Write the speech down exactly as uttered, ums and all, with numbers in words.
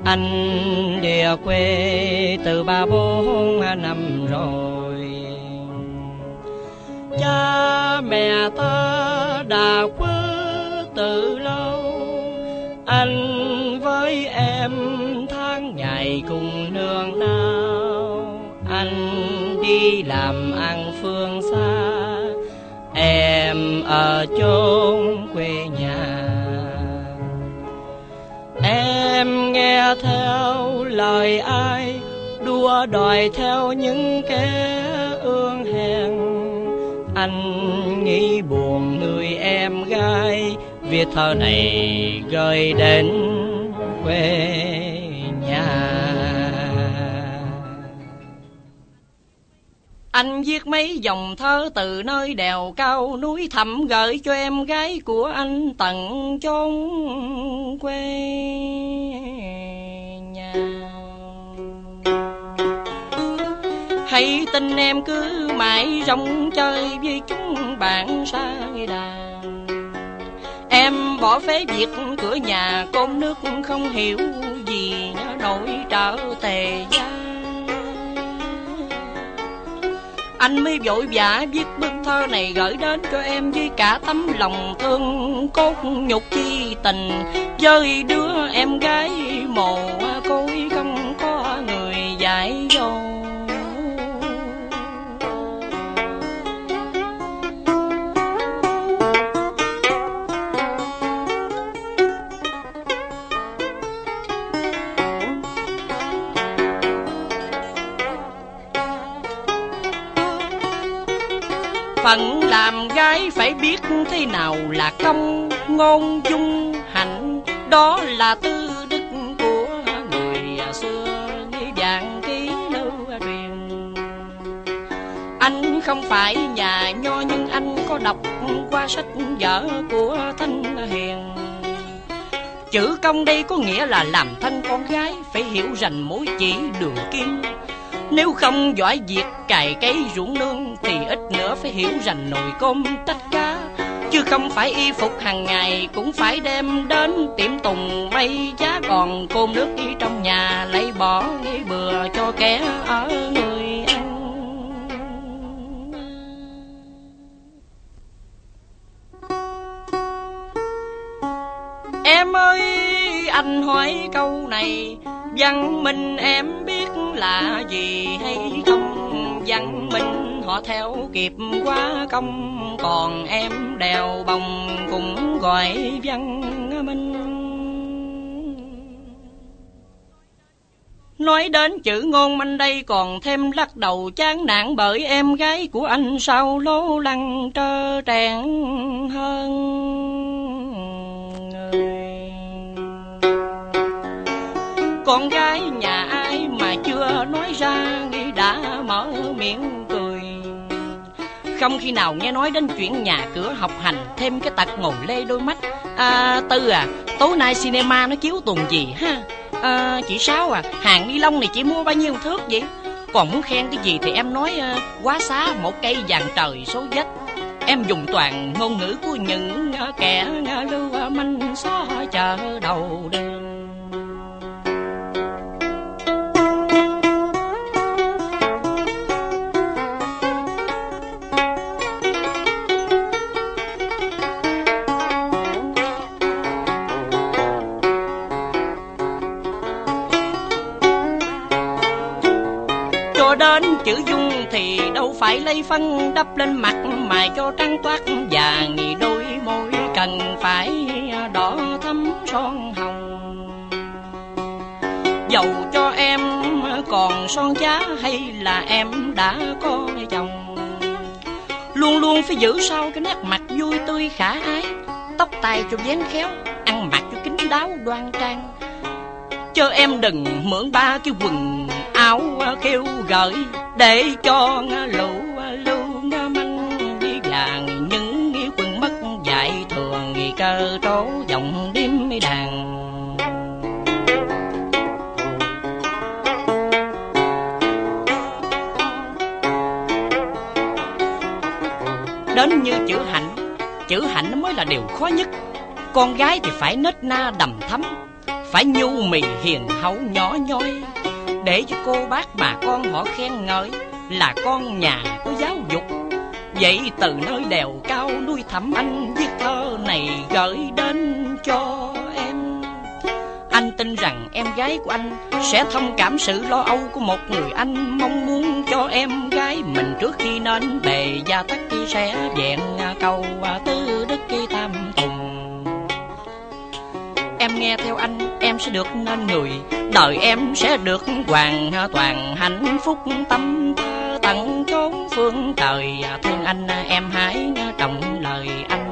Anh về quê từ ba bốn năm rồi, cha mẹ ta đã quên từ lâu. Anh với em tháng ngày cùng nương nao, anh đi làm ăn phương xa, em ở chốn quê nhà. Em nghe theo lời ai, đua đòi theo những kẻ ương hèn. Anh nghĩ buồn người em gái, viết thơ này gửi đến quê nhà. Anh viết mấy dòng thơ từ nơi đèo cao núi thẳm, gửi cho em gái của anh tận chốn quê nhà. Hãy tin em cứ mãi rong chơi với chúng bạn xa đàn. Em bỏ phế việc cửa nhà, cơm nước không hiểu gì nỗi trở tề gia. Anh mới vội vã viết bức thơ này gửi đến cho em với cả tấm lòng thương cốt nhục chi tình, với đứa em gái mồ côi không có người dạy dỗ. Phận làm gái phải biết thế nào là công, ngôn dung hạnh, đó là tư đức của người xưa như vạn ký lưu truyền. Anh không phải nhà nho nhưng anh có đọc qua sách vở của Thanh Hiền. Chữ công đây có nghĩa là làm thân con gái phải hiểu rành mối chỉ đường kim. Nếu không giỏi việc cày cấy ruộng nương thì ít nữa phải hiểu rành nồi cơm tách cá. Chứ không phải y phục hàng ngày cũng phải đem đến tiệm tùng bay giá, còn cơm nước đi trong nhà lấy bỏ nghĩ bừa cho kẻ ở người ăn. Em ơi, anh hỏi câu này, văn minh em biết là gì hay không? Văn minh họ theo kịp quá công, còn em đèo bồng cũng gọi văn minh. Nói đến chữ ngôn minh đây còn thêm lắc đầu chán nản, bởi em gái của anh sao lố lăng trơ trẽn hơn người. Con gái nhà ai mà chưa nói ra nghĩ đã mở miệng cười. Không khi nào nghe nói đến chuyện nhà cửa học hành, thêm cái tật ngồi lê đôi mắt. À, Tư à, tối nay cinema nó chiếu tuần gì ha? À, chị Sáu à, hàng ni lông này chị mua bao nhiêu thước vậy? Còn muốn khen cái gì thì em nói uh, quá xá một cây vàng trời số vết. Em dùng toàn ngôn ngữ của những uh, kẻ uh, lưu uh, manh xó chợ đầu đường. Đến chữ dung thì đâu phải lấy phân đắp lên mặt mài cho trắng toát vàng, đôi môi cần phải đỏ thắm son hồng. Dầu cho em còn son giá hay là em đã có chồng, luôn luôn phải giữ sau cái nét mặt vui tươi khả ái, tóc tai cho vén khéo, ăn mặc cho kín đáo đoan trang. Chứ em đừng mượn ba cái quần áo kêu gợi để cho lũ lưu manh đi vàng, những quần mất dạy thường cơ trố giọng đêm đàn. Đến như chữ hạnh, chữ hạnh mới là điều khó nhất. Con gái thì phải nết na đầm thắm, phải nhu mì hiền hậu nhỏ nhoi, để cho cô bác bà con họ khen ngợi là con nhà có giáo dục. Vậy từ nơi đèo cao núi thẳm, anh viết thơ này gửi đến cho em. Anh tin rằng em gái của anh sẽ thông cảm sự lo âu của một người anh mong muốn cho em gái mình trước khi nên bề gia tắc sẽ vẹn câu tư đức tam tùng. Em nghe theo anh, em sẽ được nên người, đời em sẽ được hoàn toàn hạnh phúc, tâm tận chốn phương trời. Thương anh em hãy trọng lời anh.